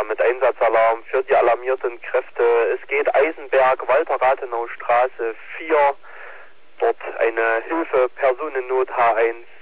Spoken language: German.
Ja, mit Einsatzalarm für die alarmierten Kräfte. Es geht Eisenberg, Walter-Rathenau Straße 4. Dort eine Hilfe, Personennot H1